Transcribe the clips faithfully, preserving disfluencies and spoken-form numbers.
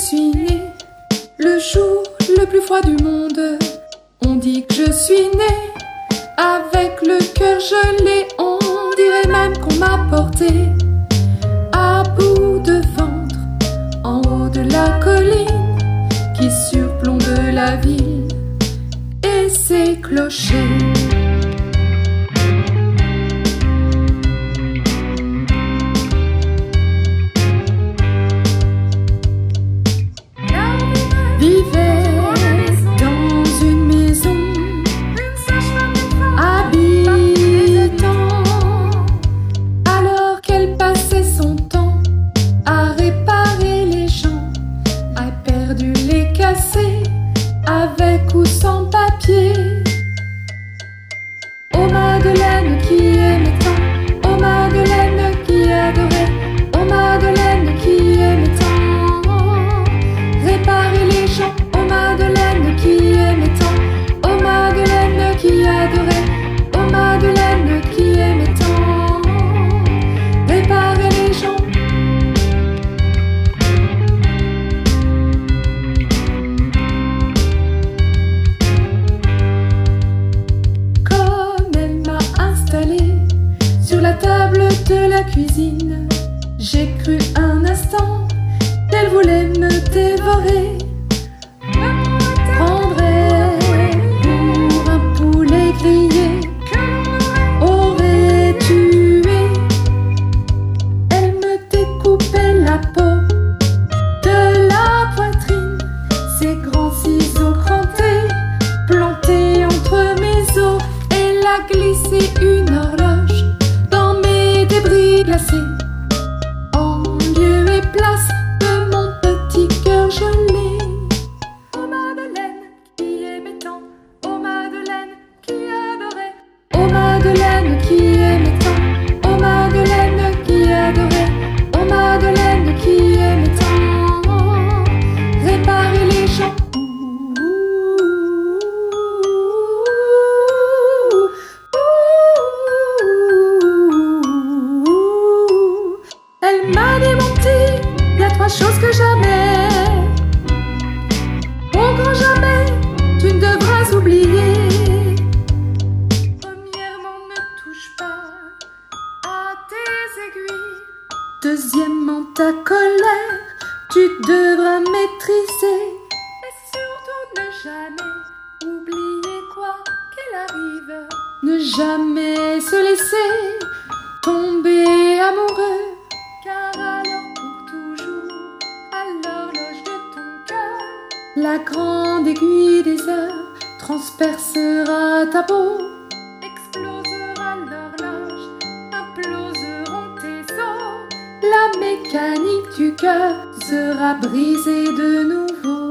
suis née le jour le plus froid du monde. On dit que je suis née avec le cœur gelé. On dirait même qu'on m'a portée à bout de ventre en haut de la colline qui surplombe la ville et ses clochers. Avec ou sans papier. Oh Madeleine qui aimait tant, oh Madeleine qui adorait, oh Madeleine qui aimait tant réparer les gens. Oh Madeleine qui aimait tant, oh Madeleine qui adorait, oh Madeleine qui aimait tant réparer les gens. Sur la table de la cuisine, j'ai cru un instant qu'elle voulait me dévorer. Prendrait pour un poulet grillé, aurait tué. Elle me découpait la peau de la poitrine, ses grands ciseaux crantés plantés entre mes os. Elle a glissé une horloge glacé en lieu et place de mon petit cœur gelé. Oh Madeleine qui aimait tant, oh Madeleine qui adorait, oh Madeleine qui aimait tant, oh Madeleine qui adorait, oh Madeleine qui aimait tant réparer les gens. Elle m'a dit mon petit, y a trois choses que jamais, au grand jamais, tu ne devras oublier. Premièrement, ne touche pas à tes aiguilles. Deuxièmement, ta colère, tu devras maîtriser. Et surtout, ne jamais oublier quoi qu'il arrive. Ne jamais se laisser tomber amoureux. Car alors pour toujours, à l'horloge de ton cœur, la grande aiguille des heures transpercera ta peau. Explosera l'horloge, imploseront tes os. La mécanique du cœur sera brisée de nouveau.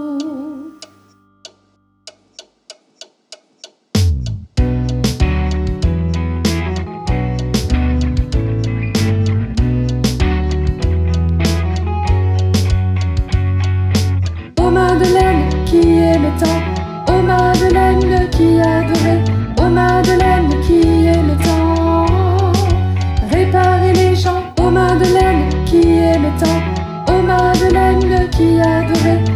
Oh Madeleine qui aimait tant, oh Madeleine qui adorait, oh Madeleine qui aimait tant réparer les gens. Oh Madeleine qui aimait tant, oh Madeleine qui adorait,